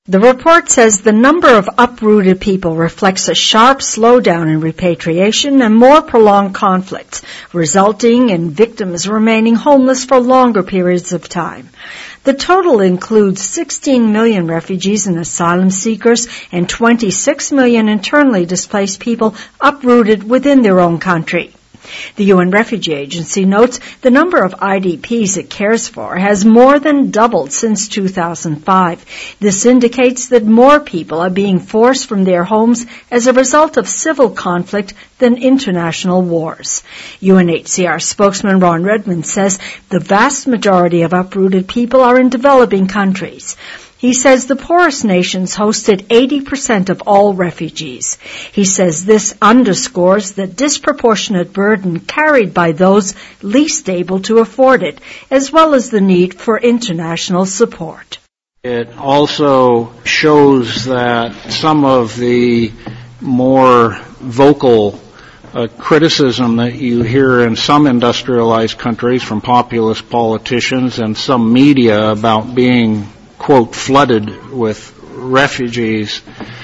The report says the number of uprooted people reflects a sharp slowdown in repatriation and more prolonged conflicts, resulting in victims remaining homeless for longer periods of time. The total includes 16 million refugees and asylum seekers and 26 million internally displaced people uprooted within their own country. The UN Refugee Agency notes the number of IDPs it cares for has more than doubled since 2005. This indicates that more people are being forced from their homes as a result of civil conflict than international wars. UNHCR spokesman Ron Redmond says the vast majority of uprooted people are in developing countries. He says the poorest nations hosted 80% of all refugees. He says this underscores the disproportionate burden carried by those least able to afford it, as well as the need for international support. It also shows that some of the more vocal criticism that you hear in some industrialized countries from populist politicians and some media about being quote, flooded with refugees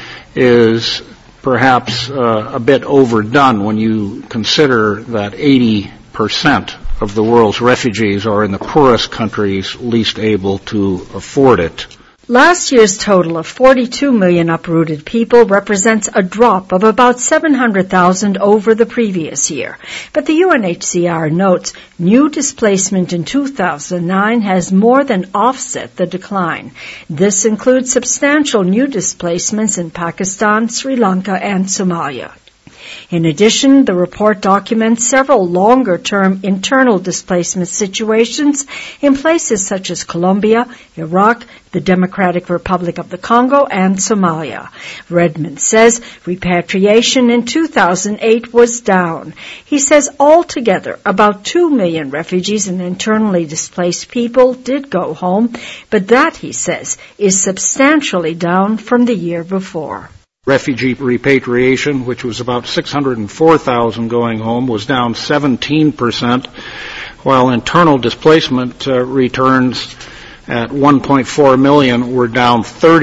is perhaps a bit overdone when you consider that 80% of the world's refugees are in the poorest countries least able to afford it. Last year's total of 42 million uprooted people represents a drop of about 700,000 over the previous year. But the UNHCR notes new displacement in 2009 has more than offset the decline. This includes substantial new displacements in Pakistan, Sri Lanka, and Somalia. In addition, the report documents several longer-term internal displacement situations in places such as Colombia, Iraq, the Democratic Republic of the Congo, and Somalia. Redmond says repatriation in 2008 was down. He says altogether about 2 million refugees and internally displaced people did go home, but that, he says, is substantially down from the year before. Refugee repatriation, which was about 604,000 going home, was down 17%, while internal displacement returns at 1.4 million were down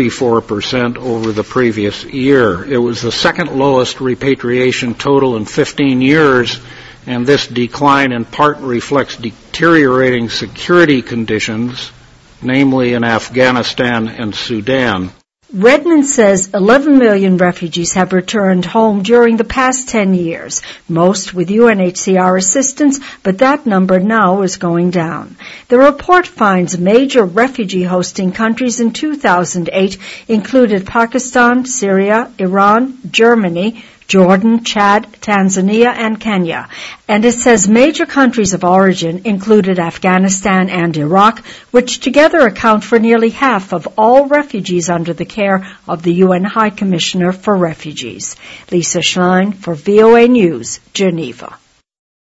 34% over the previous year. It was the second lowest repatriation total in 15 years, and this decline in part reflects deteriorating security conditions, namely in Afghanistan and Sudan. Redmond says 11 million refugees have returned home during the past 10 years, most with UNHCR assistance, but that number now is going down. The report finds major refugee hosting countries in 2008 included Pakistan, Syria, Iran, Germany, Jordan, Chad, Tanzania, and Kenya. And it says major countries of origin included Afghanistan and Iraq, which together account for nearly half of all refugees under the care of the UN High Commissioner for Refugees. Lisa Schlein for VOA News, Geneva.